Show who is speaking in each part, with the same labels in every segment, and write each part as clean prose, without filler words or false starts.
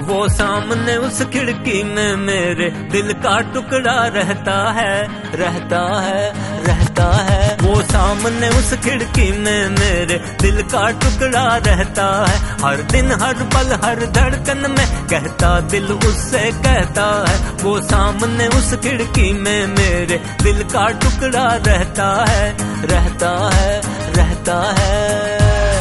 Speaker 1: वो सामने उस खिड़की में मेरे दिल का टुकड़ा रहता है, रहता है, रहता है। वो सामने उस खिड़की में मेरे दिल का टुकड़ा रहता है। हर दिन हर पल हर धड़कन में कहता दिल उससे कहता है। वो सामने उस खिड़की में मेरे दिल का टुकड़ा रहता है, रहता है, रहता है।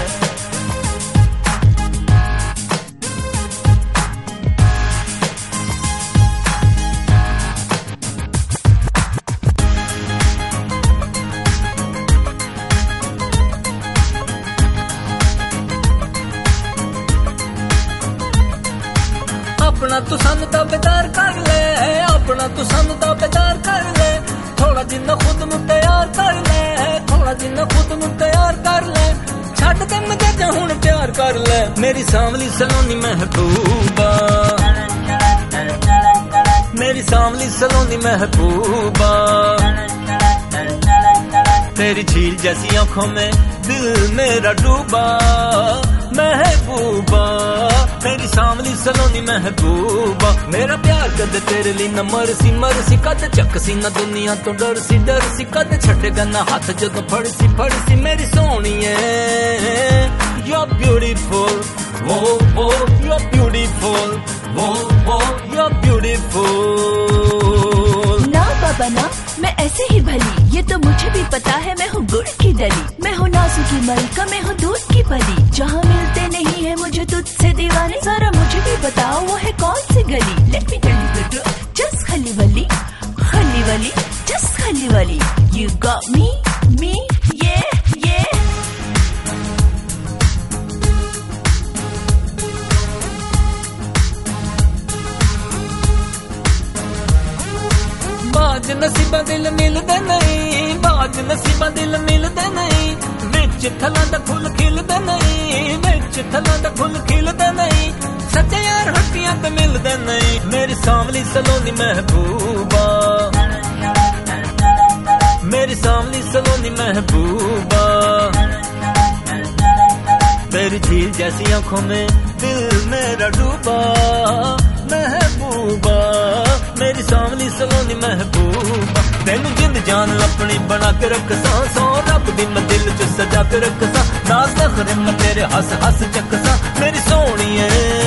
Speaker 1: अपना तू सन ताबेदार कर ले, अपना तू सन ताबेदार कर ले। थोड़ा जिन्ना खुद नू तैयार कर ले, थोड़ा जिन्ना खुद नू तैयार कर ले। छड्ड दे मुझे हुण प्यार कर ले, मेरी सांवली सलोनी महबूबा, मेरी सांवली सलोनी महबूबा। तेरी झील जैसी आंखों में दिल मेरा डूबा, महबूबा मेरी सांवली सलोनी महबूबा। मेरा प्यार कद तेरे लिए न मरसी मरसी, कद चकसी न दुनिया तो डरसी डरसी, कद छड्डेगा ना हाथ जदों फड़सी फड़सी। मेरी सोहणीए यू आर ब्यूटीफुल, वो यू आर ब्यूटीफुल, वो यू आर ब्यूटीफुल।
Speaker 2: ना बाबा ना, मैं ऐसे ही भली, ये तो मुझे भी पता है। मैं हूँ गुड़ की डली, मैं हूँ नासू की मलका, मैं हूँ दूध की पली। जहाँ मिलते नहीं है मुझे तुझसे दीवाने, जरा मुझे भी बताओ वो है कौन सी गली। Let me tell you the truth, just खली वली, खली वली, जस्ट खली वली। यू गॉट मी, मी, ये, ये।
Speaker 1: बाज नसीबा दिल मिलदे नहीं, बाज नसीबा दिल मिलदे नहीं। विच थलां दा फुल खिलदे नहीं, विच थलां दा फुल खिलदे नहीं। सच्चे यार हट्टियां ते मिलदे नहीं। मेरी सांवली सलोनी महबूबा, मेरी सांवली सलोनी महबूबा। तेरी झील जैसी आंखों में दिल मेरा डूबा, महबूबा मेरी सांवली सलोनी महबूबा। तेनू जिंद जान अपनी बना के रखसा, सौ रब दी मैं दिल च सजा के रखसा। नाज़ नखरे मैं तेरे हस हस चकसा, मेरी सोहणीए